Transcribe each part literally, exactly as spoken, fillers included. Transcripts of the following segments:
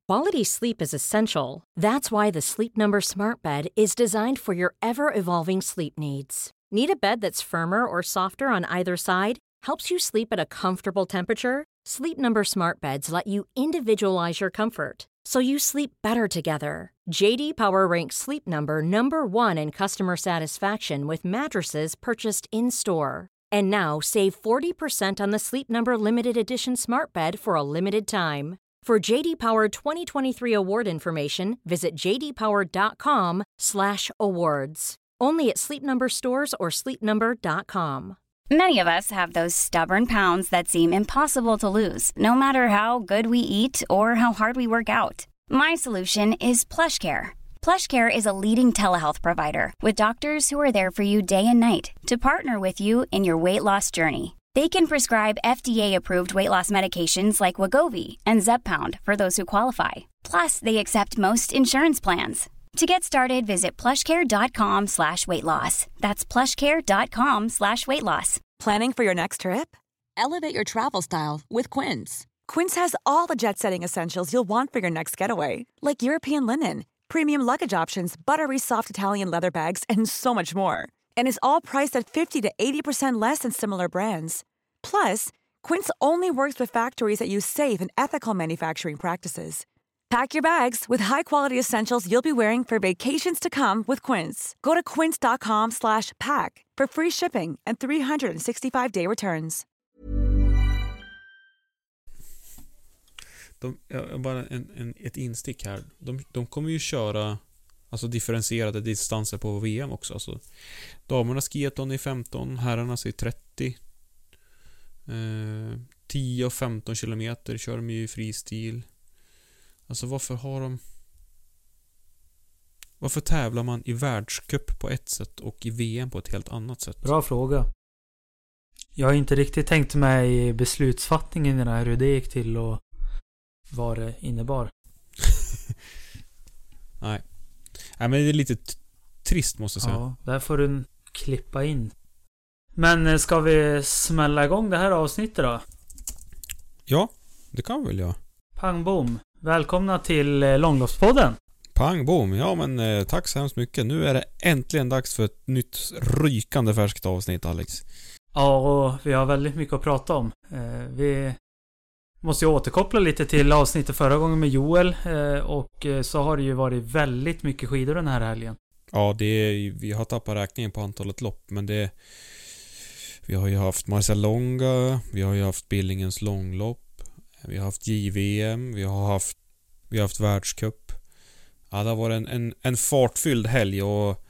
Quality sleep is essential. That's why the Sleep Number Smart Bed is designed for your ever-evolving sleep needs. Need a bed that's firmer or softer on either side? Helps you sleep at a comfortable temperature? Sleep Number Smart Beds let you individualize your comfort, so you sleep better together. J D Power ranks Sleep Number number one in customer satisfaction with mattresses purchased in-store. And now, save forty percent on the Sleep Number Limited Edition Smart Bed for a limited time. For J D Power twenty twenty-three award information, visit jdpower.com slash awards. Only at Sleep Number stores or sleep number dot com. Many of us have those stubborn pounds that seem impossible to lose, no matter how good we eat or how hard we work out. My solution is PlushCare. PlushCare is a leading telehealth provider with doctors who are there for you day and night to partner with you in your weight loss journey. They can prescribe F D A-approved weight loss medications like Wegovy and Zepbound for those who qualify. Plus, they accept most insurance plans. To get started, visit plushcare.com slash weight loss. That's plushcare.com slash weight loss. Planning for your next trip? Elevate your travel style with Quince. Quince has all the jet-setting essentials you'll want for your next getaway, like European linen, premium luggage options, buttery soft Italian leather bags, and so much more. And is all priced at fifty to eighty percent less than similar brands. Plus, Quince only works with factories that use safe and ethical manufacturing practices. Pack your bags with high-quality essentials you'll be wearing for vacations to come with Quince. Go to quince.com slash pack for free shipping and three sixty-five day returns. De, bara en, en, ett instick här. De, de kommer ju köra alltså differentierade distanser på V M också. Alltså, damernas skiathlon är femton, herrarnas är trettio. Eh, tio och femton kilometer kör de ju i fristil. Alltså varför har de... Varför tävlar man i världscup på ett sätt och i V M på ett helt annat sätt? Bra fråga. Jag har inte riktigt tänkt mig beslutsfattningen i det här, hur det gick till och vad det innebar. Nej. Nej, men det är lite t- trist måste jag säga. Ja, där får du klippa in. Men ska vi smälla igång det här avsnittet då? Ja, det kan vi väl göra. Pang bom. Välkomna till Långloppspodden. Pang bom. Ja, men eh, tack så hemskt mycket. Nu är det äntligen dags för ett nytt rykande färskt avsnitt, Alex. Ja, och vi har väldigt mycket att prata om. Eh, vi måste ju återkoppla lite till avsnittet förra gången med Joel. Eh, och så har det ju varit väldigt mycket skidor den här helgen. Ja, det är, vi har tappat räkningen på antalet lopp, men det... Vi har ju haft Marcialonga, vi har ju haft Billingens långlopp, vi har haft J V M, vi har haft vi har haft världscup. Ja, det har varit en, en, en fartfylld helg och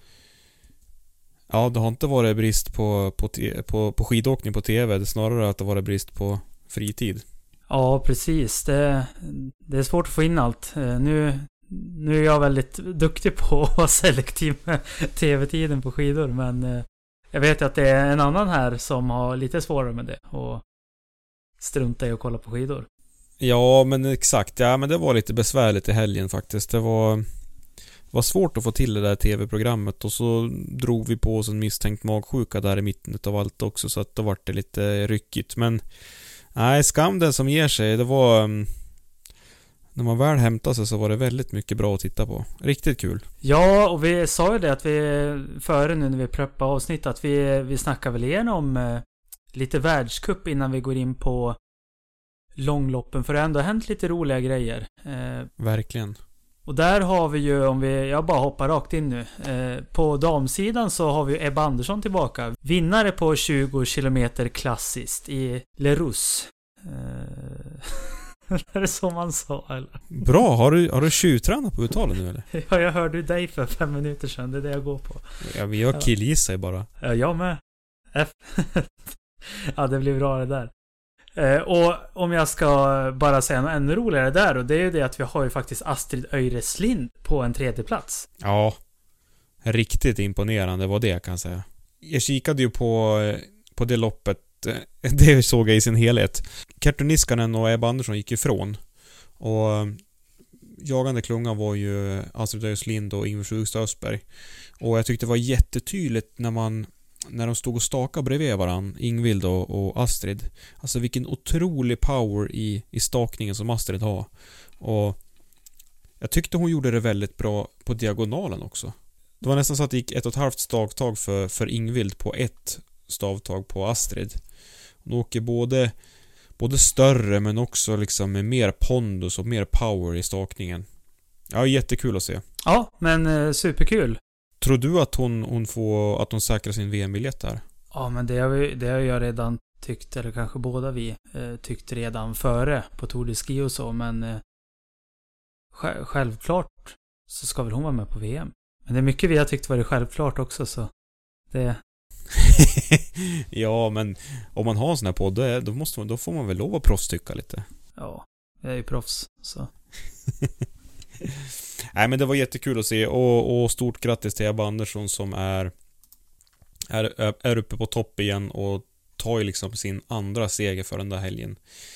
ja, det har inte varit brist på, på, på, på skidåkning på T V, det är snarare att det har varit brist på fritid. Ja, precis. Det, det är svårt att få in allt. Nu, nu är jag väldigt duktig på att vara selektiv med T V-tiden på skidor, men jag vet ju att det är en annan här som har lite svårare med det och strunta i att kolla på skidor. Ja, men exakt. Ja, men det var lite besvärligt i helgen faktiskt. Det var, var svårt att få till det där tv-programmet och så drog vi på oss en misstänkt magsjuka där i mitten av allt också, så att då var det lite ryckigt. Men nej, skam den som ger sig. Det var... När man väl hämtade sig så var det väldigt mycket bra att titta på. Riktigt kul. Ja, och vi sa ju det att vi före nu när vi preppade avsnitt att vi, vi snackar väl igenom eh, lite världscup innan vi går in på långloppen, för det har ändå hänt lite roliga grejer. Eh, Verkligen. Och där har vi ju, om vi, jag bara hoppar rakt in nu. Eh, på damsidan så har vi Ebba Andersson tillbaka. Vinnare på tjugo kilometer klassiskt i Lerus. Eh... är det som man sa, eller? Bra, har du, har du tjuvtränat på uttalen nu eller? Ja, jag hörde dig för fem minuter sedan. Det är det jag går på. Ja, men jag killgissar bara. Ja, jag med. F. Ja, det blir bra det där. Eh, och om jag ska bara säga något ännu roligare där, och det är ju det att vi har ju faktiskt Astrid Öreslind på en tredje plats. Ja, riktigt imponerande var det jag kan säga. Jag kikade ju på, på det loppet. Det såg jag i sin helhet. Kerttu Niskanen och Ebba Andersson gick ifrån. Och jagande klunga var ju Astrid Öreslind och Ingvar Sjugstad Östberg. Och jag tyckte det var jättetydligt när man när de stod och stakade bredvid varann, Ingvild och, och Astrid. Alltså vilken otrolig power i, i stakningen som Astrid har. Och Jag tyckte hon gjorde det väldigt bra på diagonalen också. Det var nästan så att det gick ett och ett halvt stavtag för, för Ingvild på ett stavtag på Astrid. Hon åker både, både större men också liksom med mer pondus och mer power i stakningen. Ja, jättekul att se. Ja, men eh, superkul. Tror du att hon, hon får att hon säkrar sin V M-biljett där? Ja, men det har, vi, det har jag redan tyckt, eller kanske båda vi eh, tyckte redan före på Tour de Ski och så, men eh, sj- självklart så ska väl hon vara med på V M. Men det är mycket vi har tyckt var det självklart också, så det... Ja, men om man har en sån här podd, då, då, måste man, då får man väl lov att proffstycka lite. Ja, jag är ju proffs, så... Nej, men det var jättekul att se, och, och stort grattis till Ebba Andersson som är, är är uppe på topp igen och tar ju liksom sin andra seger för den där helgen.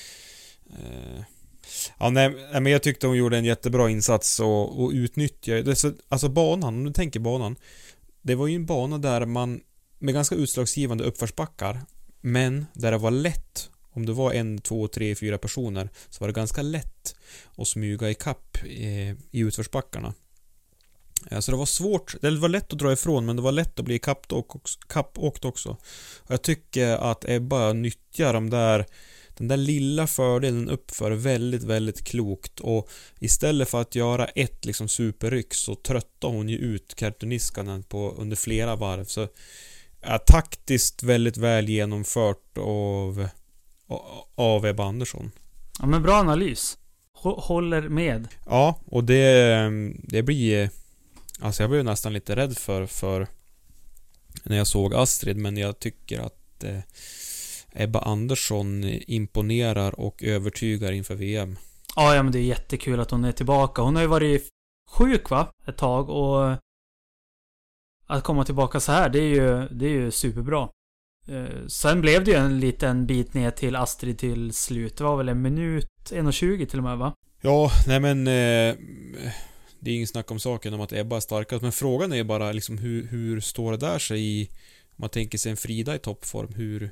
Uh, ja, nej, men jag tyckte hon gjorde en jättebra insats och, och utnyttja, alltså banan, om du tänker banan, det var ju en bana där man med ganska utslagsgivande uppförsbackar, men där det var lätt. Om det var en, två, tre, fyra personer så var det ganska lätt att smyga i kapp i, i utförsbackarna. Så det var svårt, det var lätt att dra ifrån, men det var lätt att bli kappåkt också. Och jag tycker att Ebba nyttjar de där, den där lilla fördelen uppför väldigt, väldigt klokt. Och istället för att göra ett liksom superryck så tröttar hon ju ut Kerttoniskanen på under flera varv. Så ja, taktiskt väldigt väl genomfört av av Ebba Andersson. Ja, men bra analys. Håller med. Ja, och det det blir, alltså jag blev nästan lite rädd för för när jag såg Astrid, men jag tycker att eh, Ebba Andersson imponerar och övertygar inför V M. Ja, ja, men det är jättekul att hon är tillbaka. Hon har ju varit sjuk, va? Ett tag, och att komma tillbaka så här, det är ju det är ju superbra. Sen blev det ju en liten bit ner till Astrid till slut. Det var väl en minut, en och tjugo till och med, va? Ja, nej men eh, det är ingen snack om saken om att Ebba är starkast. Men frågan är bara liksom hur, hur står det där sig i, om man tänker sig en Frida i toppform, hur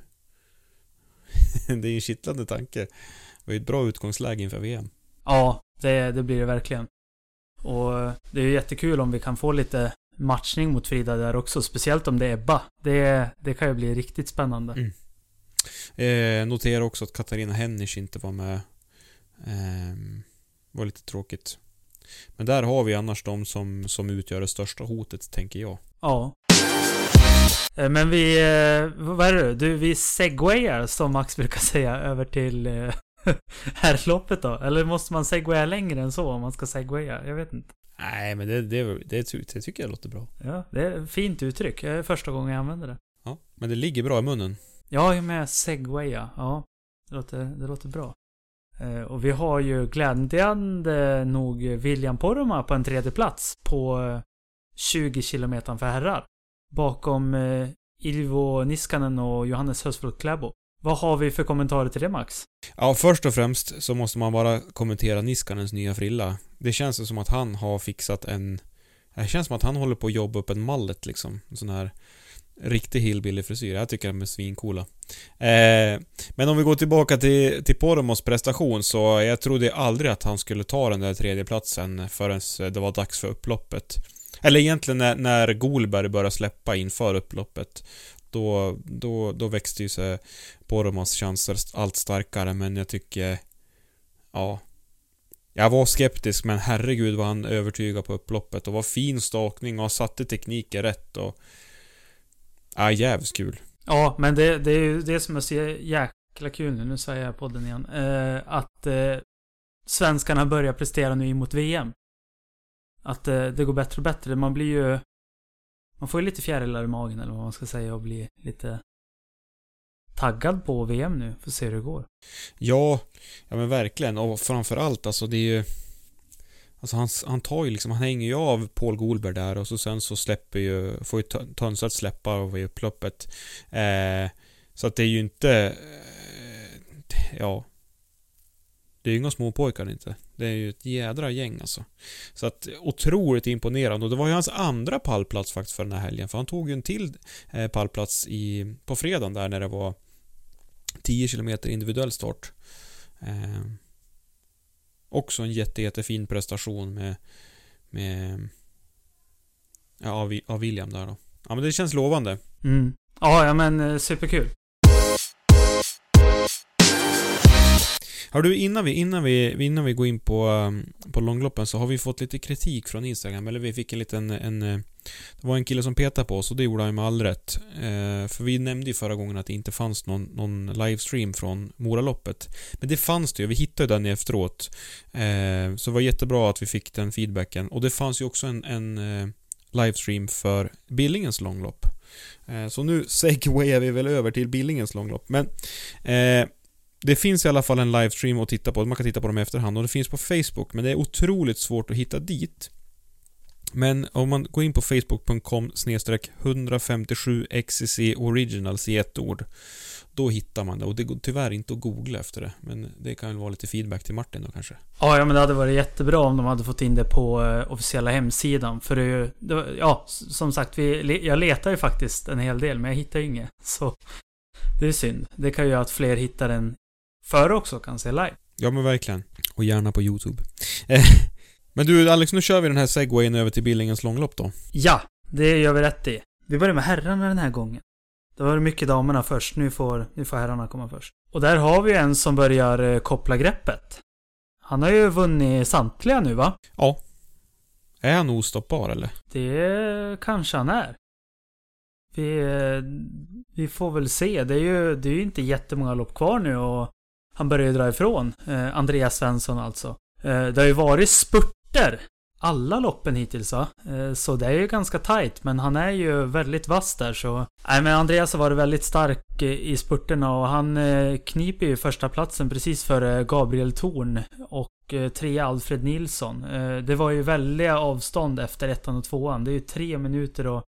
det är ju en kittlande tanke. Det var ju ett bra utgångsläge inför V M. Ja, det, det blir det verkligen. Och det är ju jättekul om vi kan få lite matchning mot Frida där också, speciellt om det är Ebba. Det, det kan ju bli riktigt spännande. Mm. Eh, notera också att Katarina Hennisch inte var med. Eh, var lite tråkigt. Men där har vi annars de som, som utgör det största hotet, tänker jag. Ja. Eh, men vi, eh, vad är det? Du, vi segwayar, som Max brukar säga, över till eh, herrloppet då. Eller måste man segwaya längre än så om man ska segwaya? Jag vet inte. Nej, men det, det, det, det tycker jag låter bra. Ja, det är ett fint uttryck. Det är första gången jag använder det. Ja, men det ligger bra i munnen. Ja, med segwaya. Ja, det låter, det låter bra. Eh, och vi har ju glädjande nog William Poromaa på en tredje plats på tjugo kilometer för herrar. Bakom eh, Ilvo Niskanen och Johannes Hösflot Kläbo. Vad har vi för kommentarer till det, Max? Ja, först och främst så måste man bara kommentera Niskanens nya frilla. Det känns som att han har fixat en... Det känns som att han håller på att jobba upp en mallet liksom. En sån här riktig hillbilly-frisyr. Jag tycker de är svincoola. Eh, men om vi går tillbaka till, till Poromaas prestation, så jag trodde aldrig att han skulle ta den där tredje platsen förrän det var dags för upploppet. Eller egentligen när, när Golberg började släppa inför upploppet. Då, då, då växte ju sig Poromaas chanser allt starkare. Men jag tycker, ja, jag var skeptisk, men herregud vad han övertygade på upploppet. Och var fin stakning och satte tekniken rätt. Och ja, jävligt kul. Ja, men det, det är ju det som jag ser jäkla kul nu. Nu säger jag podden igen. Eh, att eh, svenskarna börjar prestera nu emot V M. Att eh, det går bättre och bättre. Man blir ju, man får ju lite fjärilar i magen, eller vad man ska säga, och bli lite taggad på V M nu för att se hur det går. Ja, ja men verkligen. Och framförallt, alltså det är ju, alltså han, han tar ju liksom, han hänger ju av Paul Golberg där, och så sen så släpper ju, får ju Tönsat släppa av i upploppet. Eh, så att det är ju inte, eh, ja, det är ju inga små pojkar inte. Det är ju ett jädra gäng alltså. Så att otroligt imponerande. Och det var ju hans andra pallplats faktiskt för den här helgen. För han tog ju en till eh, pallplats i, på fredagen där när det var tio kilometer individuell start. Eh, också en jätte, jättefin prestation med, med ja, av, av William där då. Ja, men det känns lovande. Mm. Ja, ja, men superkul. Hör du, innan vi, innan vi, innan vi går in på, på långloppen så har vi fått lite kritik från Instagram. Eller vi fick en liten, en, det var en kille som petade på oss och det gjorde han med all rätt. Eh, för vi nämnde ju förra gången att det inte fanns någon, någon livestream från Moraloppet. Men det fanns det ju, vi hittade den efteråt. Eh, så det var jättebra att vi fick den feedbacken. Och det fanns ju också en, en eh, livestream för Billingens långlopp. Eh, så nu segwayar vi väl över till Billingens långlopp. Men eh, det finns i alla fall en livestream att titta på. Man kan titta på dem i efterhand och det finns på Facebook. Men det är otroligt svårt att hitta dit. Men om man går in på facebook punkt com snedstreck ett fem sju X C C Originals i ett ord, då hittar man det. Och det går tyvärr inte att googla efter det. Men det kan väl vara lite feedback till Martin då kanske. Ja, ja men det hade varit jättebra om de hade fått in det på uh, officiella hemsidan. För det är ju, det var, ja, som sagt, vi, jag letar ju faktiskt en hel del, men jag hittar ju inget. Så det är synd. Det kan ju göra att fler hittar den före också, kan se live. Ja, men verkligen. Och gärna på YouTube. Men du Alex, nu kör vi den här segwayen över till Billingens långlopp då. Ja, det gör vi rätt i. Vi börjar med herrarna den här gången. Det var mycket damerna först. Nu får, nu får herrarna komma först. Och där har vi en som börjar eh, koppla greppet. Han har ju vunnit samtliga nu, va? Ja. Är han ostoppbar eller? Det kanske han är. Vi, eh, vi får väl se. Det är ju, det är ju inte jättemånga lopp kvar nu och han börjar ju dra ifrån. Eh, Andreas Svensson alltså. Eh, det har ju varit spurter alla loppen hittills, va? Eh, så det är ju ganska tajt, men han är ju väldigt vass där så. Nej, men Andreas har varit väldigt stark i spurterna och han eh, kniper ju första platsen precis före Gabriel Thorn och eh, tre Alfred Nilsson. Eh, det var ju väldiga avstånd efter ettan och tvåan. Det är ju tre minuter och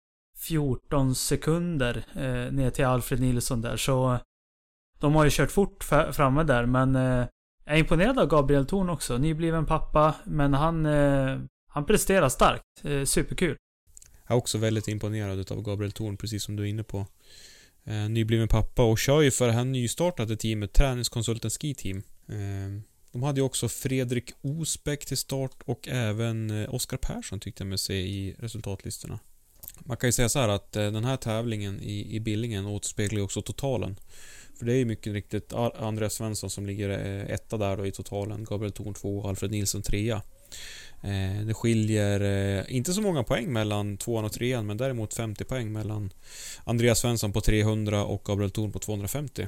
fjorton sekunder eh, ner till Alfred Nilsson där, så de har ju kört fort f- framme där, men eh, jag är imponerad av Gabriel Thorn också. Nybliven pappa, men han, eh, han presterar starkt. Eh, superkul. Jag är också väldigt imponerad av Gabriel Thorn, precis som du är inne på. Eh, nybliven pappa och kör ju för det här nystartade teamet, Träningskonsulten Ski Team. Eh, de hade ju också Fredrik Osbeck till start och även eh, Oskar Persson tyckte jag med sig i resultatlistorna. Man kan ju säga så här att eh, den här tävlingen i, i Billingen återspeglar ju också totalen. För det är ju mycket riktigt Andreas Svensson som ligger etta där då i totalen. Gabriel Thorn två och Alfred Nilsson trea. Eh, det skiljer eh, inte så många poäng mellan tvåan och trean, men däremot femtio poäng mellan Andreas Svensson på trehundra och Gabriel Thorn på tvåhundrafemtio.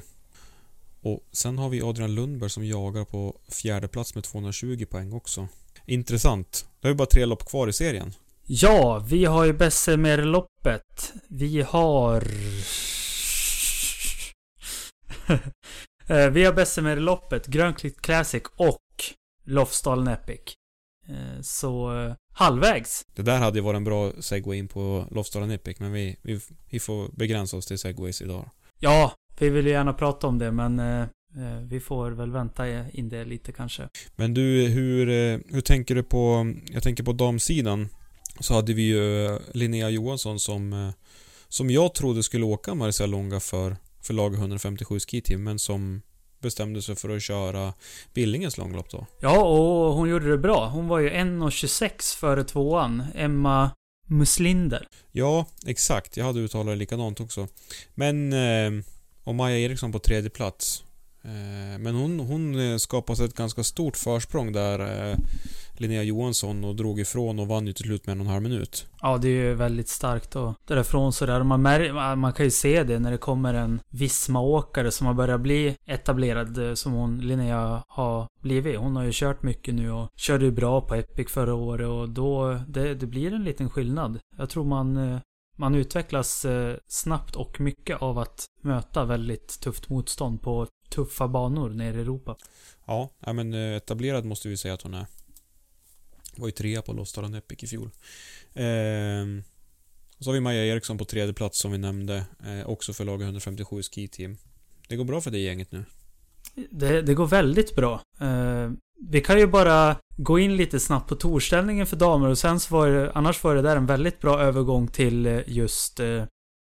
Och sen har vi Adrian Lundberg som jagar på fjärde plats med tvåhundratjugo poäng också. Intressant. Det är ju bara tre lopp kvar i serien. Ja, vi har ju Bessemer-loppet. Vi har... vi har Bessemer-loppet, Grönklitt Classic och Lofsdalen Epic. Så halvvägs. Det där hade ju varit en bra segway in på Lofsdalen Epic, men vi, vi, vi får begränsa oss till segways idag. Ja, vi vill ju gärna prata om det, men eh, vi får väl vänta in det lite kanske. Men du, hur, hur tänker du på, jag tänker på damsidan, så hade vi ju Linnea Johansson som, som jag trodde skulle åka Marcialonga för för lag etthundrafemtiosju Ski Team, men som bestämde sig för att köra Billingens långlopp då. Ja, och hon gjorde det bra. Hon var ju en tjugosex före tvåan, Emma Muslinder. Ja, exakt. Jag hade uttalat det likadant också. Men eh, och Maja Eriksson på tredje plats. Eh, men hon, hon skapade sig ett ganska stort försprång där eh, Linnea Johansson och drog ifrån och vann ju till slut med en och en halv minut. Ja, det är ju väldigt starkt då. Därifrån så där. Man, mär- man kan ju se det när det kommer en Visma-åkare som har börjat bli etablerad som hon, Linnea, har blivit. Hon har ju kört mycket nu och körde ju bra på Epic förra året och då, det, det blir en liten skillnad. Jag tror man, man utvecklas snabbt och mycket av att möta väldigt tufft motstånd på tuffa banor nere i Europa. Ja, men etablerad måste vi säga att hon är. Var ju trea på Lofsdalen Epic i fjol. Eh, så har vi Maja Eriksson på tredje plats som vi nämnde. Eh, också för lag etthundrafemtiosju Ski Team. Det går bra för det gänget nu. Det, det går väldigt bra. Eh, vi kan ju bara gå in lite snabbt på torställningen för damer och sen så var det, annars var det där en väldigt bra övergång till just eh,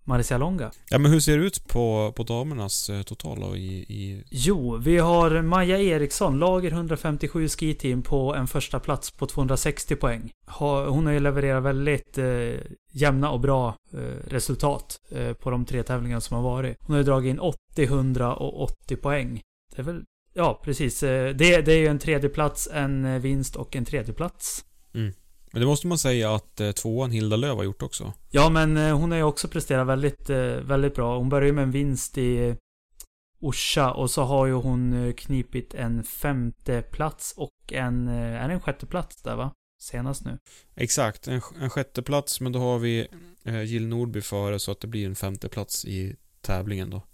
Marcialonga. Ja, men hur ser det ut på, på damernas eh, total då, i, i... Jo, vi har Maja Eriksson, lager hundrafemtiosju skiteam på en första plats på tvåhundrasextio poäng. Ha, hon har ju levererat väldigt eh, jämna och bra eh, resultat eh, på de tre tävlingarna som har varit. Hon har ju dragit in åttio, hundra och åttio poäng. Det är väl, ja precis. Eh, det, det är ju en tredje plats, en vinst och en tredje plats. Mm. Men det måste man säga att eh, tvåan Hilda Löv har gjort också. Ja, men eh, hon har ju också presterat väldigt, eh, väldigt bra. Hon börjar ju med en vinst i eh, Orsa och så har ju hon eh, knipit en femte plats och en, eh, är det en sjätte plats där va? Senast nu. Exakt, en, en sjätte plats, men då har vi eh, Jill Nordby före så att det blir en femte plats i tävlingen då.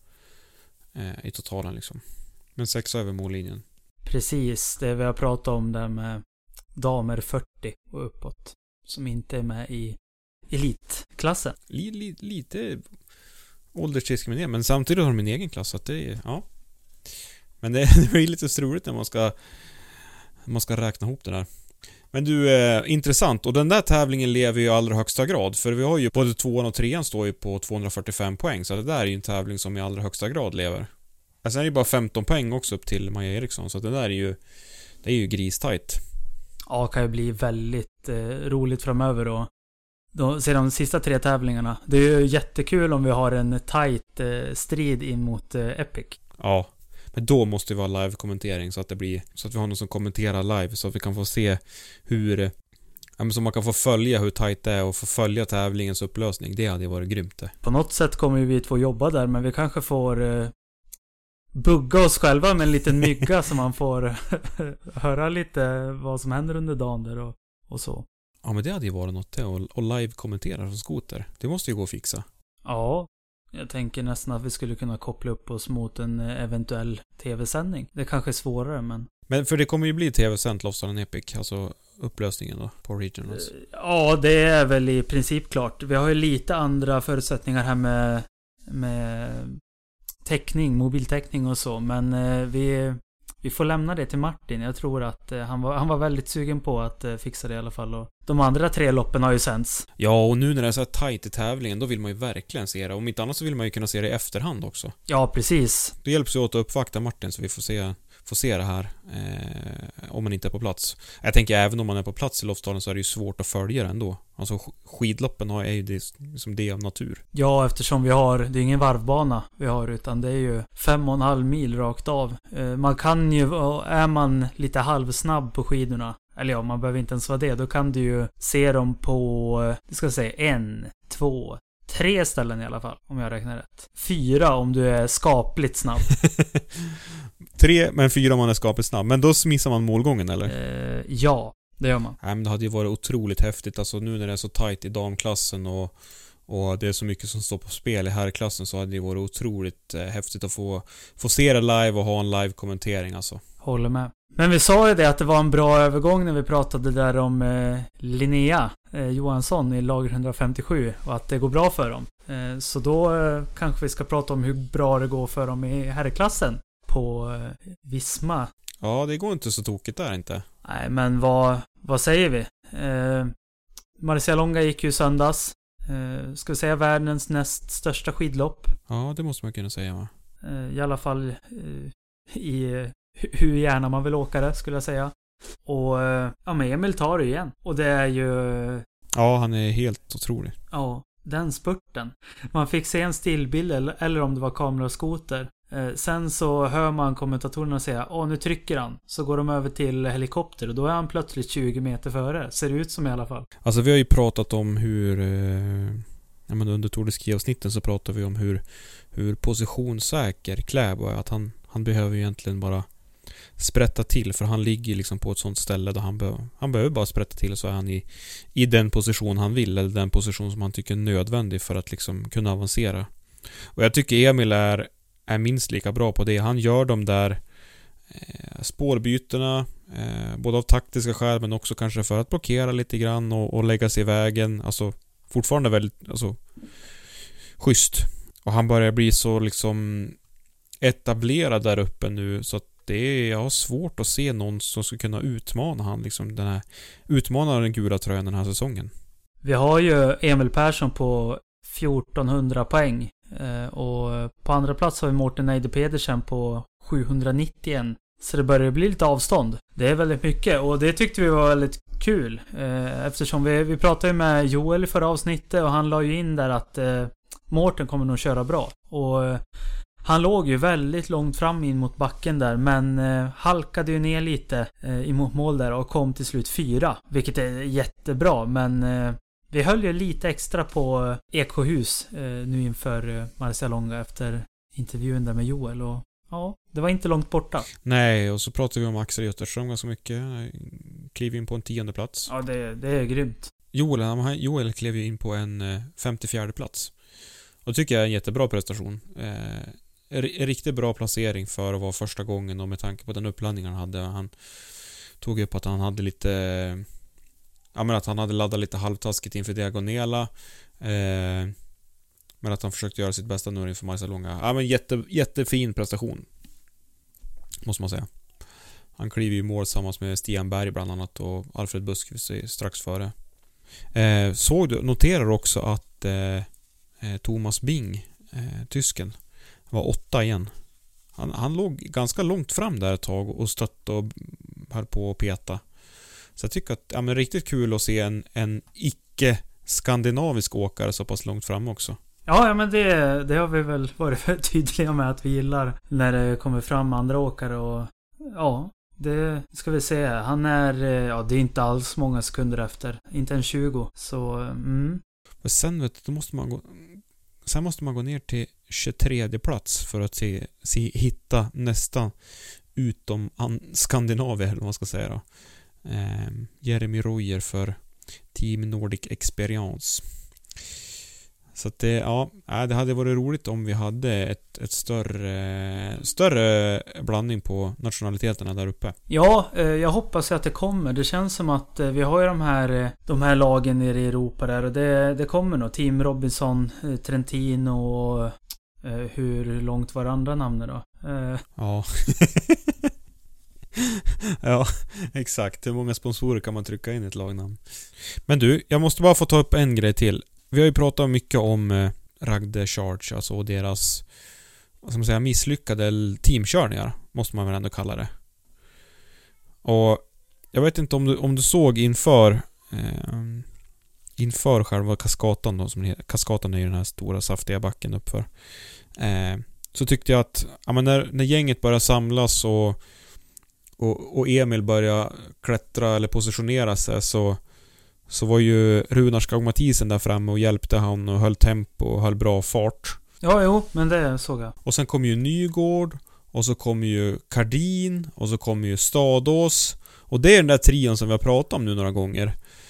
Eh, I totalen liksom. Men sex över mållinjen. Precis, det vi har pratat om där med damer fyrtio och uppåt som inte är med i elitklassen. Li, li, lite åldersdiskriminering, men samtidigt har de en egen klass så att det är, ja. Men det, det blir lite struligt när man ska man ska räkna ihop det där. Men du, eh, intressant. Och den där tävlingen lever ju i allra högsta grad, för vi har ju både tvåan och trean står ju på tvåhundrafyrtiofem poäng, så det där är ju en tävling som i allra högsta grad lever. Alltså är det ju bara femton poäng också upp till Maja Eriksson, så det där är ju det är ju gristajt. Ja, kan ju bli väldigt eh, roligt framöver då. Då ser de sista tre tävlingarna. Det är ju jättekul om vi har en tight eh, strid in mot eh, Epic. Ja, men då måste det vara live-kommentering så att det blir så att vi har någon som kommenterar live så att vi kan få se hur ja, men så man kan få följa hur tight det är och få följa tävlingens upplösning. Det hade varit grymt det. På något sätt kommer ju vi två jobba där, men vi kanske får eh, bugga oss själva med en liten mygga så man får höra lite vad som händer under dagen där och, och så. Ja, men det hade ju varit något det och, och live-kommentera från skoter. Det måste ju gå att fixa. Ja, jag tänker nästan att vi skulle kunna koppla upp oss mot en eventuell tv-sändning. Det kanske är svårare, men... Men för det kommer ju bli tv-sänt Lofsdalen Epic, alltså upplösningen då på Regionals. Ja, det är väl i princip klart. Vi har ju lite andra förutsättningar här med, med täckning, mobiltäckning och så, men vi... Vi får lämna det till Martin. Jag tror att eh, han, var, han var väldigt sugen på att eh, fixa det i alla fall. Och de andra tre loppen har ju sänds. Ja, och nu när det är så här tajt i tävlingen, då vill man ju verkligen se det. Om inte annat så vill man ju kunna se det i efterhand också. Ja, precis. Det hjälps ju åt att uppvakta Martin så vi får se, får se det här eh, om man inte är på plats. Jag tänker även om man är på plats i Lofsdalen så är det ju svårt att följa det ändå. Alltså skidloppen är ju det, liksom det av natur. Ja, eftersom vi har, det är ingen varvbana vi har, utan det är ju fem och en halv mil rakt av. Eh, man kan ju, är man lite halvsnabb på skidorna, eller ja, man behöver inte ens vara det, då kan du ju se dem på, det ska jag säga, en, två, tre ställen i alla fall, om jag räknar rätt. Fyra om du är skapligt snabb. Tre, men fyra om man är skapligt snabb. Men då missar man målgången, eller? Eh, ja, det gör man. Nej, men det hade ju varit otroligt häftigt. Alltså nu när det är så tajt i damklassen och, och det är så mycket som står på spel i herrklassen, så hade det varit otroligt eh, häftigt att få, få se det live och ha en live-kommentering alltså. Håller med. Men vi sa ju det att det var en bra övergång när vi pratade där om eh, Linnea eh, Johansson i lager hundrafemtiosju och att det går bra för dem. Eh, så då eh, kanske vi ska prata om hur bra det går för dem i herrklassen på eh, Visma. Ja, det går inte så tokigt där inte. Nej, men vad, vad säger vi? Eh, Marcialonga gick ju söndags. Eh, ska vi säga världens näst största skidlopp. Ja, det måste man kunna säga, va? Eh, I alla fall eh, i hur gärna man vill åka det, skulle jag säga. Och ja, men Emil tar det igen. Och det är ju... Ja, han är helt otrolig. Ja, den spurten. Man fick se en stillbild, eller, eller om det var kamera och skoter. Eh, sen så hör man kommentatorerna säga, åh, nu trycker han. Så går de över till helikopter och då är han plötsligt tjugo meter före. Ser det ut som i alla fall. Alltså vi har ju pratat om hur... Eh, ja, men under Tour de Ski-avsnitten så pratar vi om hur, hur positionssäker Kläbo är. Att han, han behöver egentligen bara sprätta till, för han ligger liksom på ett sånt ställe där han, be- han behöver bara sprätta till, så är han i, i den position han vill, eller den position som han tycker är nödvändig för att liksom kunna avancera. Och jag tycker Emil är, är minst lika bra på det. Han gör de där eh, spårbytena eh, både av taktiska skäl, men också kanske för att blockera lite grann och, och lägga sig i vägen. Alltså fortfarande väldigt alltså, schysst. Och han börjar bli så liksom etablerad där uppe nu, så att det är, jag har svårt att se någon som ska kunna utmana han liksom, den här utmana den gula tröjan den här säsongen. Vi har ju Emil Persson på fjortonhundra poäng. Eh, och på andra plats har vi Morten Eide Pedersen på sjuhundranittioen. Så det börjar bli lite avstånd. Det är väldigt mycket och det tyckte vi var väldigt kul. Eh, eftersom vi, vi pratade ju med Joel i förra avsnittet och han la ju in där att eh, Morten kommer nog köra bra. Och eh, han låg ju väldigt långt fram in mot backen där, men eh, halkade ju ner lite eh, emot mål där och kom till slut fyra. Vilket är jättebra, men eh, vi höll ju lite extra på Eksjöhus eh, nu inför eh, Marcialonga efter intervjun där med Joel. Och ja, det var inte långt borta. Nej, och så pratade vi om Axel Götterström ganska mycket. Klev in på en tionde plats. Ja, det, det är grymt. Joel, Joel klev ju in på en femtiofjärde plats. Och det tycker jag är en jättebra prestation. Eh, en riktigt bra placering för att vara första gången och med tanke på den uppladdningen han hade. Han tog upp att han hade lite... Ja, men att han hade laddat lite halvtaskigt inför Diagonela. Eh, men att han försökte göra sitt bästa nu inför Marcialonga. Ja, men jätte, jättefin prestation. Måste man säga. Han kliver ju mål tillsammans med Stian Berg bland annat och Alfred Buskvist strax före. Eh, såg du, noterar också att eh, Thomas Bing, eh, tysken, var åtta igen. Han, han låg ganska långt fram där ett tag och stötte och höll på att peta. Så jag tycker att ja, men riktigt kul att se en, en icke-skandinavisk åkare så pass långt fram också. Ja, ja men det, det har vi väl varit tydliga med att vi gillar när det kommer fram andra åkare och ja, det ska vi se. Han är, ja det är inte alls många sekunder efter, inte en tjugo, så mm. Men sen vet du, då måste man gå sen måste man gå ner till tjugotredje plats för att se, se hitta nästan utom an, Skandinavien eller vad man ska säga då. Eh, Jeremy Royer för Team Nordic Experience. Så att det, ja, det hade varit roligt om vi hade ett, ett större, större blandning på nationaliteterna där uppe. Ja, jag hoppas att det kommer. Det känns som att vi har ju de här, de här lagen nere i Europa där och det, det kommer nog. Team Robinson, Trentino och hur långt var andra namn då? Ja. Ja, exakt. Hur många sponsorer kan man trycka in i ett lagnamn? Men du, jag måste bara få ta upp en grej till. Vi har ju pratat mycket om eh, Ragde Charge, alltså deras, vad ska man säga, misslyckade teamkörningar, måste man väl ändå kalla det. Och jag vet inte om du, om du såg inför eh, inför själva Kaskatan då, som heter, Kaskatan är ju den här stora saftiga backen uppför. Eh, så tyckte jag att ja, men när, när gänget började samlas och, och, och Emil började klättra eller positionera sig så Så var ju Runar Skog-Mathisen där framme och hjälpte han och höll tempo och höll bra fart. Ja, jo, men det såg jag. Och sen kom ju Nygård och så kom ju Kardin och så kom ju Stadås. Och det är den där trion som vi har pratat om nu några gånger.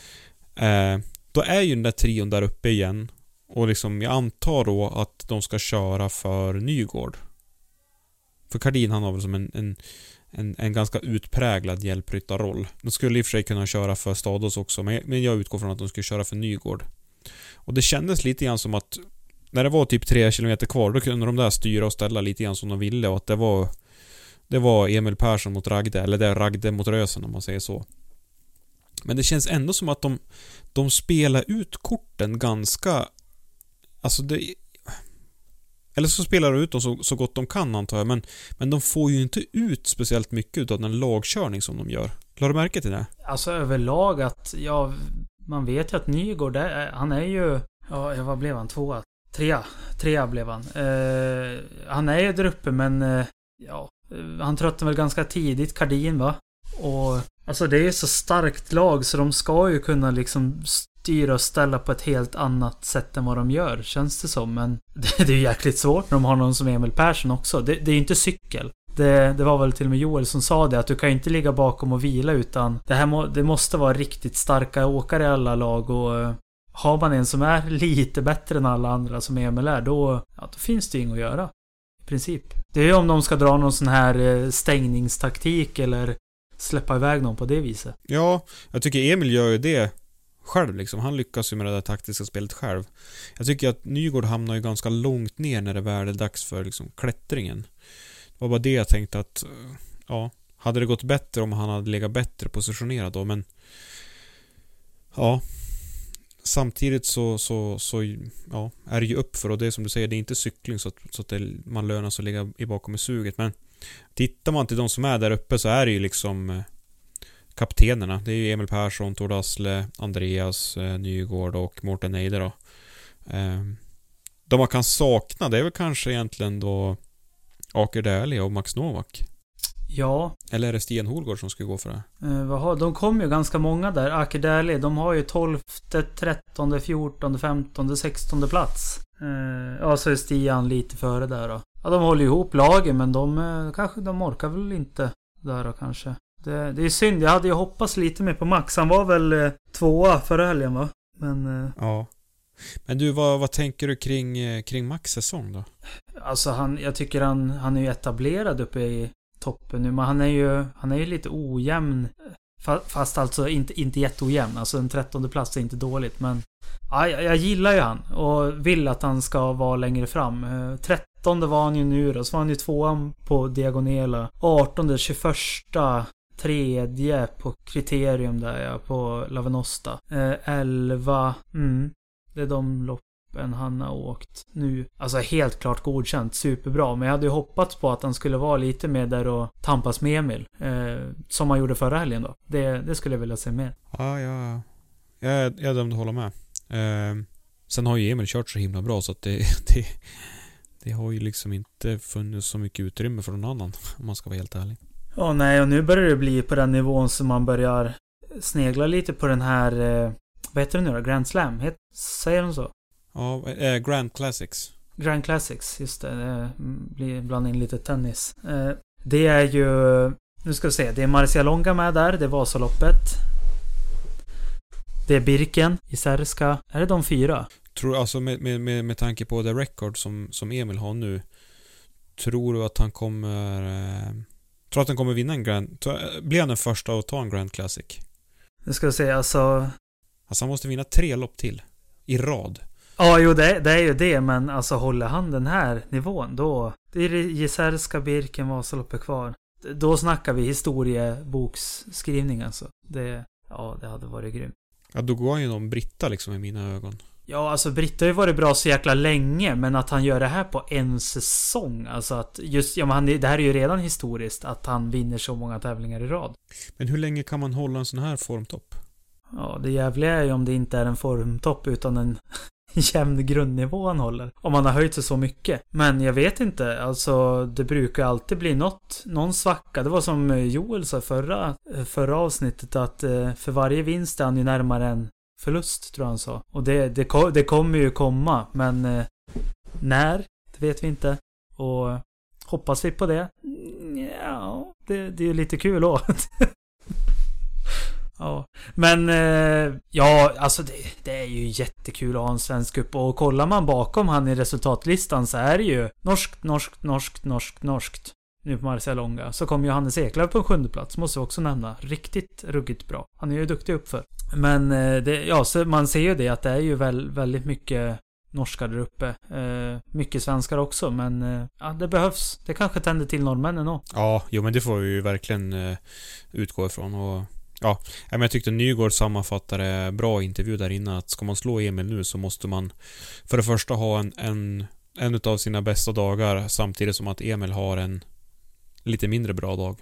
Eh, då är ju den där trion där uppe igen. Och liksom jag antar då att de ska köra för Nygård. För Kardin han har väl som en... en En, en ganska utpräglad hjälpryttarroll. De skulle i och för sig kunna köra för Stadås också, men, men jag utgår från att de skulle köra för Nygård. Och det kändes lite grann som att när det var typ tre kilometer kvar, då kunde de där styra och ställa lite grann som de ville, och att det var det var Emil Persson mot Ragde, eller det är Ragde mot Rösen om man säger så. Men det känns ändå som att de de spelar ut korten ganska, alltså det, eller så spelar de ut dem så, så gott de kan antar jag, men, men de får ju inte ut speciellt mycket av den lagkörning som de gör. Lade du märke till det? Alltså överlag att, ja, man vet ju att Nygård, är, han är ju, ja, vad blev han? Tvåa? Trea? Trea blev han. Eh, han är ju där uppe, men eh, ja, han tröttnade väl ganska tidigt, Kardin va? Och alltså det är ju så starkt lag så de ska ju kunna liksom styra och ställa på ett helt annat sätt än vad de gör, känns det som. Men det, det är ju jäkligt svårt när de har någon som Emil Persson också. Det, det är ju inte cykel. Det, det var väl till och med Joel som sa det, att du kan ju inte ligga bakom och vila, utan det här må, det måste vara riktigt starka åkare i alla lag, och har man en som är lite bättre än alla andra som Emil är, då, ja, då finns det inget att göra i princip. Det är ju om de ska dra någon sån här stängningstaktik eller släppa iväg någon på det viset. Ja, jag tycker Emil gör ju det själv liksom. Han lyckas ju med det där taktiska spelet själv. Jag tycker att Nygård hamnar ju ganska långt ner när det väl är dags för liksom klättringen. Det var bara det jag tänkte att ja, hade det gått bättre om han hade legat bättre positionerad då, men ja, samtidigt så, så, så ja, är det ju upp för, och det är som du säger, det är inte cykling så att, så att det, man lönar sig att ligga i bakom i suget. Men tittar man till de som är där uppe så är det ju liksom eh, kaptenerna. Det är ju Emil Persson, Tord Asle, Andreas eh, Nygård och Morten Eide då. Eh, de man kan sakna, det är väl kanske egentligen då Aker Dählie och Max Novak. Ja. Eller är det Stian Holgård som ska gå för det? Eh, vad har, de kommer ju ganska många där. Aker Dählie, de har ju tolfte, trettonde, fjortonde, femtonde, sextonde plats. Eh, ja, så är Stian lite före där då. Ja, de håller ihop lagen, men de eh, kanske de orkar väl inte där då kanske. Det, det är synd, jag hade ju hoppats lite mer på Max. Han var väl eh, tvåa förra helgen va? Men... Eh, ja. Men du, vad, vad tänker du kring, eh, kring Max säsong då? Alltså han, jag tycker han, han är ju etablerad uppe i toppen nu, men han är ju, han är ju lite ojämn, fast alltså inte, inte jätteojämn, alltså en trettonde plats är inte dåligt, men ja, jag, jag gillar ju han och vill att han ska vara längre fram. trettonde var han ju nu då, så var han ju tvåan på Diagonela, artonde, tjugoförsta, tredje på Kriterium där ja, på Lavenosta, elva, mm, det är de lopp han har åkt nu. Alltså helt klart godkänt, superbra. Men jag hade ju hoppats på att han skulle vara lite mer där och tampas med Emil. Eh, som han gjorde förra helgen då. Det, det skulle jag vilja se mer. Ja, ja. Jag, jag är dömd att hålla med. Eh, sen har ju Emil kört så himla bra så att det, det, det har ju liksom inte funnits så mycket utrymme för någon annan, om man ska vara helt ärlig. Ja, nej, och nu börjar det bli på den nivån som man börjar snegla lite på den här, eh, vad heter det nu då? Grand Slam? Het, säger de så? Ja, eh, Grand Classics. Grand Classics, just det. Det blir ibland in lite tennis. Eh, det är ju, nu ska vi se, det är Marcialonga med där, det är Vasaloppet. Det är Birken, Iserska. Är det de fyra? Tror, alltså med, med, med, med tanke på the record som, som Emil har nu, tror du att han kommer eh, tror att han kommer vinna en Grand, blir han den första att ta en Grand Classic? Nu ska vi se, alltså Alltså han måste vinna tre lopp till i rad. Ja, jo det, det är ju det, men alltså håller han den här nivån då, det är Iserska, Birken, Vasaloppet kvar. Då snackar vi historieboksskrivning alltså. Det, ja, det hade varit grymt. Ja, då går han ju någon Britta liksom i mina ögon. Ja, alltså Britta har ju varit bra så jäkla länge, men att han gör det här på en säsong, alltså att just, ja men han, det här är ju redan historiskt att han vinner så många tävlingar i rad. Men hur länge kan man hålla en sån här formtopp? Ja, det jävliga är ju om det inte är en formtopp utan en jämn grundnivå han håller. Om han har höjt sig så mycket. Men jag vet inte, alltså det brukar alltid bli något, någon svacka. Det var som Joel sa förra, förra avsnittet att för varje vinst är han ju närmare en förlust, tror han sa. Och det, det, det kommer ju komma, men när, det vet vi inte. Och hoppas vi på det? Ja, det, det är lite kul då. Ja, men eh, ja, alltså det, det är ju jättekul att ha en svensk cup, och kollar man bakom han i resultatlistan så är det ju norskt, norskt, norskt, norskt, norskt nu på Marcialonga. Så kommer ju Hannes Eklöf på en sjunde plats, måste jag också nämna. Riktigt ruggigt bra. Han är ju duktig uppför. Men eh, det, ja, så man ser ju det att det är ju väl, väldigt mycket norskar där uppe. Eh, mycket svenskar också, men eh, ja, det behövs. Det kanske tänder till norrmännen också. Ja, jo men det får vi ju verkligen eh, utgå ifrån. Och ja, men jag tyckte Nygård sammanfattade bra intervju där innan, att ska man slå Emil nu så måste man för det första ha en, en, en utav sina bästa dagar samtidigt som att Emil har en lite mindre bra dag.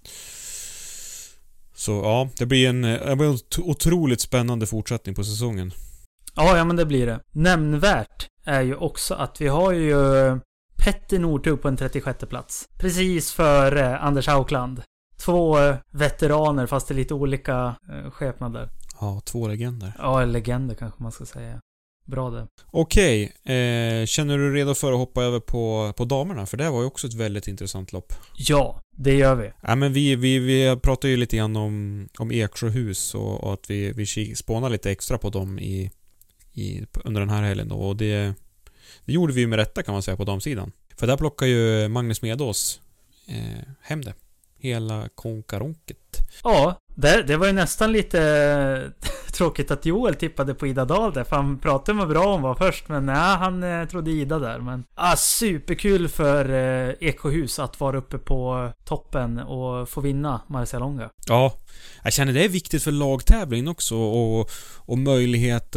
Så ja, det blir en, en otroligt spännande fortsättning på säsongen. Ja, ja men det blir det. Nämnvärt är ju också att vi har ju Petter Northug på en trettiosjätte plats. Precis före Anders Haukland. Två veteraner fast i lite olika eh, skepnader. Ja, två legender. Ja, legender kanske man ska säga. Bra det. Okej, eh, känner du redo för att hoppa över på, på damerna? För det var ju också ett väldigt intressant lopp. Ja, det gör vi. Ja, men vi, vi, vi pratar ju lite grann om, om Eksjöhus och, och att vi, vi spånar lite extra på dem i, i, under den här helgen då. Och det, det gjorde vi ju med rätta kan man säga på damsidan. För där plockar ju Magnus Medås eh, hem det. Hela konkaronket. Ja, det, det var ju nästan lite tråkigt att Joel tippade på Ida Dahl där, för han pratade med bra om var först, men nej, han eh, trodde Ida där. Men ah, superkul för eh, Eksjöhus att vara uppe på toppen och få vinna Marcialonga. Ja, jag känner det är viktigt för lagtävlingen också, och, och möjligheten att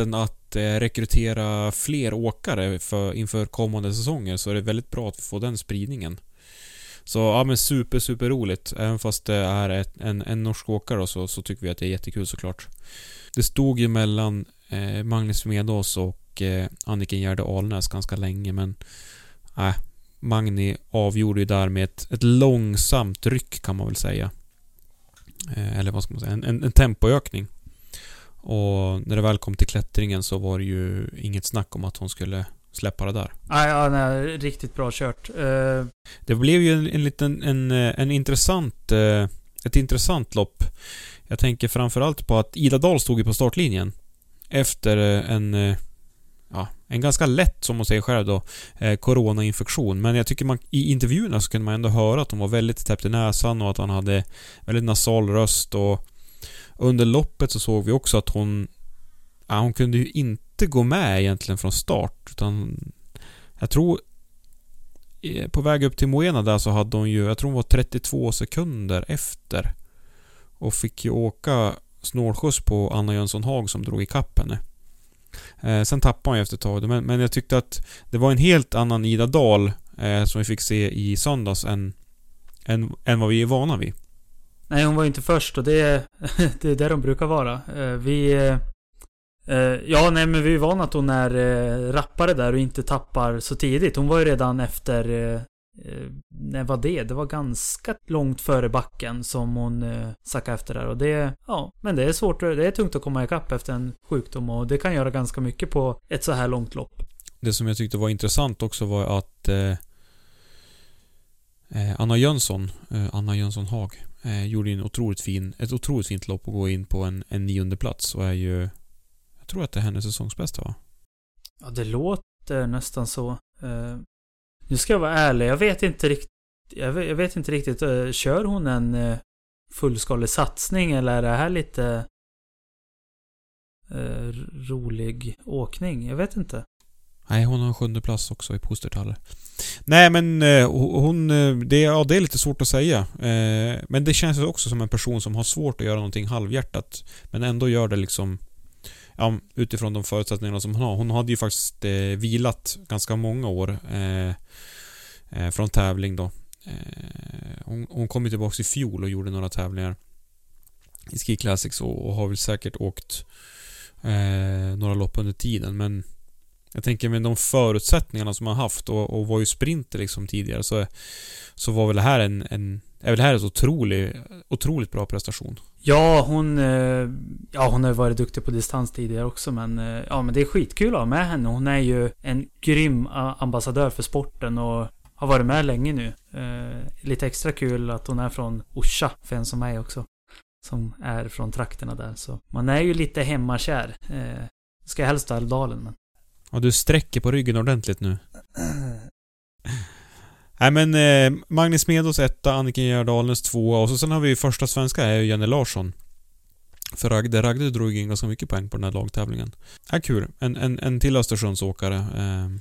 att eh, rekrytera fler åkare för, inför kommande säsonger, så är det väldigt bra att få den spridningen. Så ja, men super super roligt. Även fast det är ett, en, en norsk åkare så, så tycker vi att det är jättekul såklart. Det stod ju mellan eh, Magnus Medås och eh, Anniken Gärde Alnäs ganska länge, men nej, äh, Magni avgjorde ju där med ett, ett långsamt ryck kan man väl säga. Eh, eller vad ska man säga, en, en, en tempoökning. Och när det väl kom till klättringen så var det ju inget snack om att hon skulle släppa det där. Nej, ja, nej, riktigt bra kört. Uh... Det blev ju en, en liten en, en intressant ett intressant lopp. Jag tänker framförallt på att Ida Dahl stod ju på startlinjen efter en ja, en ganska lätt, som hon säger själv då, coronainfektion. Men jag tycker man i intervjuerna så kunde man ändå höra att hon var väldigt täppt i näsan och att han hade väldigt nasal röst, och under loppet så såg vi också att hon ja, hon kunde ju inte gå med egentligen från start, utan jag tror på väg upp till Moena där så hade hon ju, jag tror hon var trettiotvå sekunder efter och fick ju åka snålskjuts på Anna Jönsson Hag som drog i kapp henne. Eh, sen tappade hon ju efter ett tag, men, men jag tyckte att det var en helt annan Ida Dahl eh, som vi fick se i söndags än, än, än vad vi är vana vid. Nej, hon var ju inte först, och det är, det är där de brukar vara. Eh, vi eh, ja, nej, men vi är vana att hon är eh, rappare där och inte tappar så tidigt. Hon var ju redan efter eh, när var det? Det var ganska långt före backen som hon eh, sackade efter där, och det, ja, men det är svårt, det är tungt att komma ikapp efter en sjukdom, och det kan göra ganska mycket på ett så här långt lopp. Det som jag tyckte var intressant också var att eh, Anna Jönsson eh, Anna Jönsson Hag eh, gjorde en otroligt fin, ett otroligt fint lopp och gå in på en, en nionde plats, och är ju, jag tror att det är hennes säsongsbästa, va? Ja, det låter nästan så. eh, Nu ska jag vara ärlig, jag vet inte riktigt jag vet, jag vet inte riktigt uh, kör hon en uh, fullskalig satsning, eller är det här lite uh, rolig åkning? Jag vet inte. Nej, hon har en sjunde plats också i Pustertalle. Nej, men uh, hon det, ja, det är lite svårt att säga. Uh, men det känns också som en person som har svårt att göra någonting halvhjärtat, men ändå gör det liksom ja, utifrån de förutsättningarna som hon har. Hon hade ju faktiskt eh, vilat ganska många år eh, eh, från tävling då. Eh, hon, hon kom ju tillbaka i fjol och gjorde några tävlingar i Ski Classics och, och har väl säkert åkt eh, några lopp under tiden, men jag tänker med de förutsättningarna som man haft och, och var ju sprinter liksom tidigare, så, så var väl det här en, en är väl det här en otrolig, otroligt bra prestation. Ja, hon ja, hon har varit duktig på distans tidigare också, men ja, men det är skitkul att ha med henne. Hon är ju en grym ambassadör för sporten och har varit med länge nu. Eh, lite extra kul att hon är från Orsa, för en som mig också, som är från trakterna där, så man är ju lite hemmakär. Eh, ska helst ta Älvdalen, men ja, du sträcker på ryggen ordentligt nu. Nej, men eh, Magnus Medås etta, Anniken Gärdalens tvåa, och så sen har vi första svenska är ju Jenny Larsson. För Ragde, Ragde drog in ganska mycket poäng på den här lagtävlingen. Ja, kul. En, en, en till Östersundsåkare. Eh.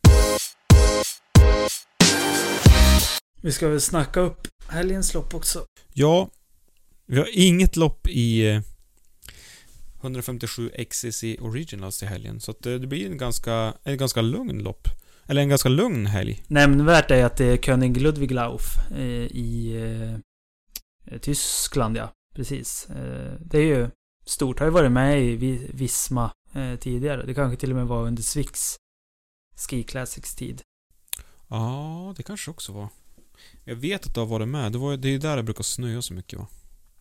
Vi ska väl snacka upp helgens lopp också. Ja, vi har inget lopp i eh, hundrafemtiosju X C C Originals i helgen, så att, eh, det blir en ganska, en ganska lugn lopp. Eller en ganska lugn helg. Nämnvärt är att det är König Ludwiglauf eh, i eh, Tyskland, ja. Precis. Eh, det är ju stort. Har ju varit med i Visma eh, tidigare. Det kanske till och med var under Swix Ski Classics tid. Ja, det kanske också var. Jag vet att det har varit med. Det, var, det är ju där det brukar snöa så mycket, va?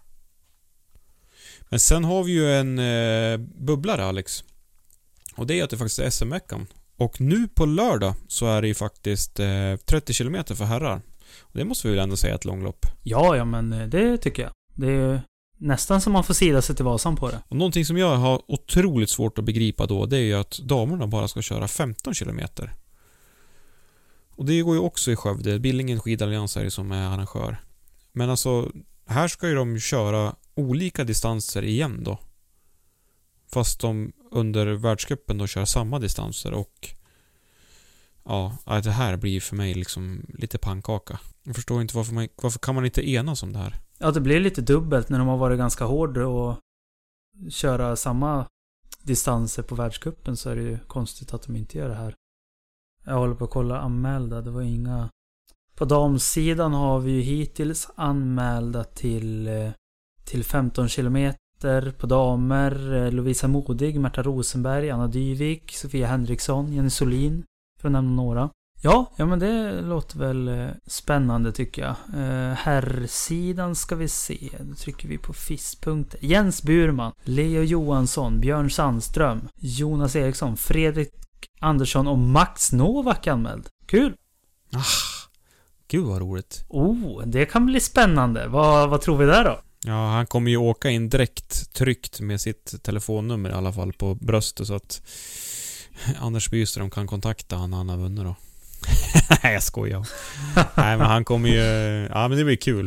Men sen har vi ju en eh, bubblare, Alex. Och det är att det faktiskt är S M-veckan. Och nu på lördag så är det ju faktiskt eh, trettio kilometer för herrar. Och det måste vi väl ändå säga ett långlopp. Ja, ja, men det tycker jag. Det är ju nästan som man får sida sig till Vasan på det. Och någonting som jag har otroligt svårt att begripa då, det är ju att damerna bara ska köra femton kilometer. Och det går ju också i Skövde. Billingen skidallians är det som är arrangör. Men alltså, här ska ju de köra olika distanser igen då. Fast de under världscupen då kör samma distanser, och ja, det här blir för mig liksom lite pannkaka. Jag förstår inte varför man, varför kan man inte enas om det här? Ja, det blir lite dubbelt när de har varit ganska hårda och köra samma distanser på världscupen så är det ju konstigt att de inte gör det här. Jag håller på att kolla anmälda. Det var inga... På damsidan har vi ju hittills anmälda till, till femton kilometer på damer. Lovisa Modig, Märta Rosenberg, Anna Dyvik, Sofia Henriksson, Jenny Solin, för att nämna några. Ja, ja men det låter väl spännande tycker jag. Eh, herrsidan ska vi se. Då trycker vi på fisspunkter. Jens Burman, Leo Johansson, Björn Sandström, Jonas Eriksson, Fredrik Andersson och Max Novak anmäld. Kul! Ah, gud vad roligt. Oh, det kan bli spännande. Vad, vad tror vi där då? Ja, han kommer ju åka in direkt tryckt med sitt telefonnummer i alla fall på bröstet så att Anders Byström kan kontakta han när han har vunnit då. Nej, jag skojar. Nej, men han kommer ju... Ja, men det blir kul.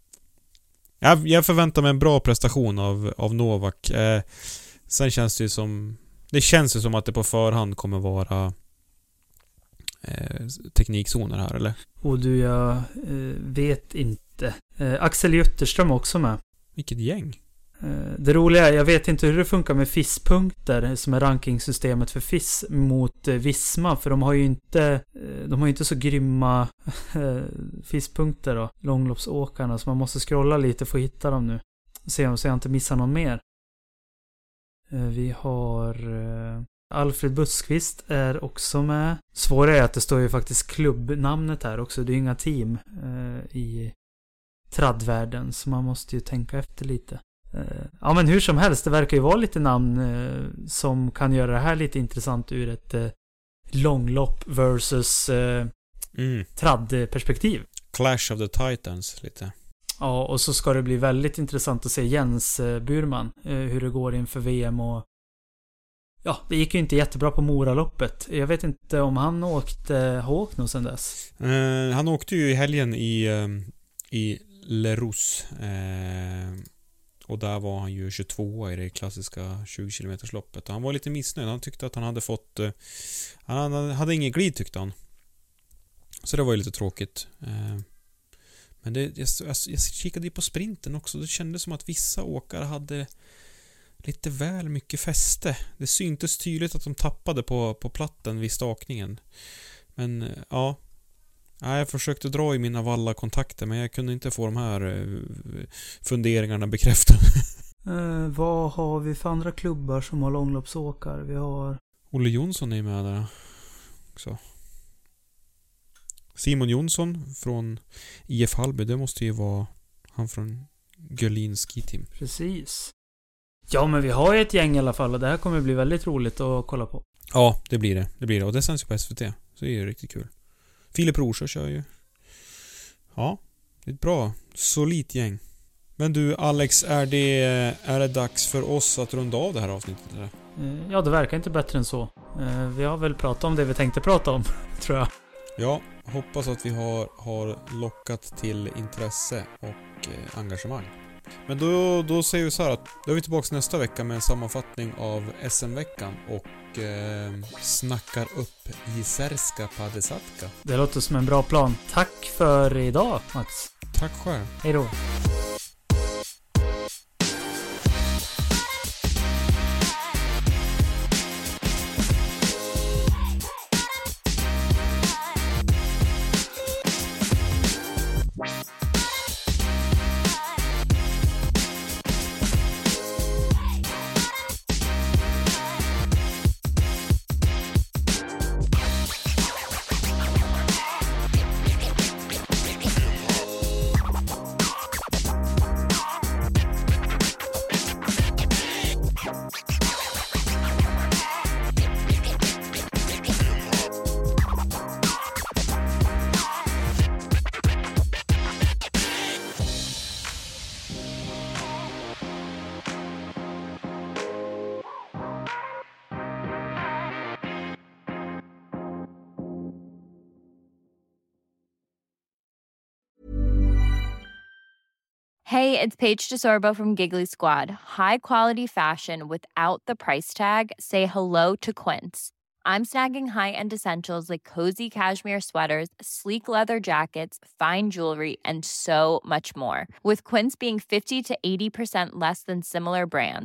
Jag, jag förväntar mig en bra prestation av, av Novak. Eh, sen känns det ju som... Det känns ju som att det på förhand kommer vara eh, teknikzoner här, eller? Och du, jag eh, vet inte. Eh, Axel Jutterström också med. Vilket gäng. Eh, det roliga är, jag vet inte hur det funkar med F I S-punkter som är rankingsystemet för F I S mot eh, Visma. För de har ju inte, eh, de har ju inte så grymma eh, F I S-punkter då. Långloppsåkarna. Så man måste scrolla lite för att hitta dem nu. Se om jag inte missar någon mer. Eh, vi har... Eh, Alfred Buskvist är också med. Svårare är att det står ju faktiskt klubbnamnet här också. Det är ju inga team eh, i traddvärlden. Så man måste ju tänka efter lite. Eh, ja men hur som helst. Det verkar ju vara lite namn eh, som kan göra det här lite intressant ur ett eh, långlopp versus eh, mm. traddperspektiv. Clash of the Titans lite. Ja, och så ska det bli väldigt intressant att se Jens eh, Burman. Eh, hur det går inför V M och ja, det gick ju inte jättebra på Moraloppet. Jag vet inte om han åkte har åkt nog sedan dess. Eh, han åkte ju i helgen i, eh, i Leroux. Eh, och där var han ju tjugotvå i det klassiska tjugo kilometers loppet. Och han var lite missnöjd. Han tyckte att han hade fått... Eh, han hade ingen glid tyckte han. Så det var ju lite tråkigt. Eh, men det, jag, jag, jag kikade ju på sprinten också. Det kändes som att vissa åkare hade... lite väl mycket fäste. Det syntes tydligt att de tappade på, på platten vid stakningen. Men ja, jag försökte dra i mina valla kontakter men jag kunde inte få de här funderingarna bekräftade. Eh, vad har vi för andra klubbar som har långloppsåkare? Vi har... Olle Jonsson är med där också. Simon Jonsson från I F Hallby, det måste ju vara han från Görlin Ski Team. Precis. Ja, men vi har ju ett gäng i alla fall och det här kommer bli väldigt roligt att kolla på. Ja, det blir det. Det blir det. Och det sänds ju på S V T. Så det är ju riktigt kul. Filip Rorsö kör ju. Ja, det är ett bra, solidt gäng. Men du, Alex, är det, är det dags för oss att runda av det här avsnittet, eller? Ja, det verkar inte bättre än så. Vi har väl pratat om det vi tänkte prata om, tror jag. Ja, hoppas att vi har, har lockat till intresse och eh, engagemang. Men då, då säger vi så här att då är vi tillbaka nästa vecka med en sammanfattning av S M-veckan och eh, snackar upp Jizerska Padesatka. Det låter som en bra plan. Tack för idag, Max. Tack själv. Hej då. Hey, it's Paige DeSorbo from Giggly Squad. High quality fashion without the price tag. Say hello to Quince. I'm snagging high-end essentials like cozy cashmere sweaters, sleek leather jackets, fine jewelry, and so much more. With Quince being fifty to eighty percent less than similar brands.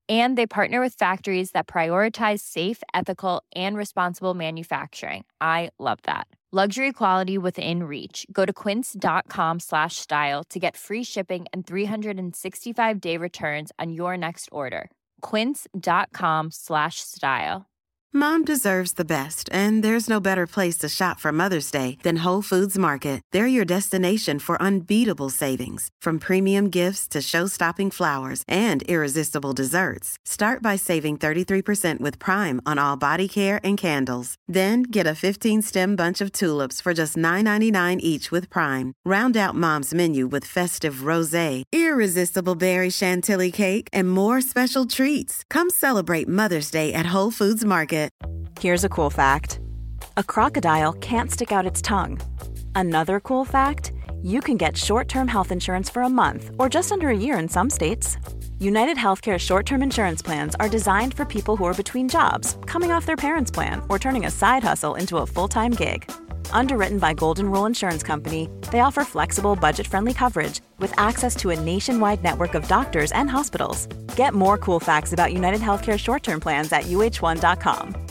And they partner with factories that prioritize safe, ethical, and responsible manufacturing. I love that. Luxury quality within reach. Go to quince.com slash style to get free shipping and three sixty-five day returns on your next order. Quince.com slash style. Mom deserves the best, and there's no better place to shop for Mother's Day than Whole Foods Market. They're your destination for unbeatable savings, from premium gifts to show-stopping flowers and irresistible desserts. Start by saving thirty-three percent with Prime on all body care and candles. Then get a fifteen-stem bunch of tulips for just nine ninety-nine each with Prime. Round out Mom's menu with festive rosé, irresistible berry chantilly cake, and more special treats. Come celebrate Mother's Day at Whole Foods Market. Here's a cool fact. A crocodile can't stick out its tongue. Another cool fact, you can get short-term health insurance for a month or just under a year in some states. United Healthcare short-term insurance plans are designed for people who are between jobs, coming off their parents' plan, or turning a side hustle into a full-time gig. Underwritten by Golden Rule Insurance Company, they offer flexible, budget-friendly coverage with access to a nationwide network of doctors and hospitals. Get more cool facts about United Healthcare short-term plans at U H one dot com.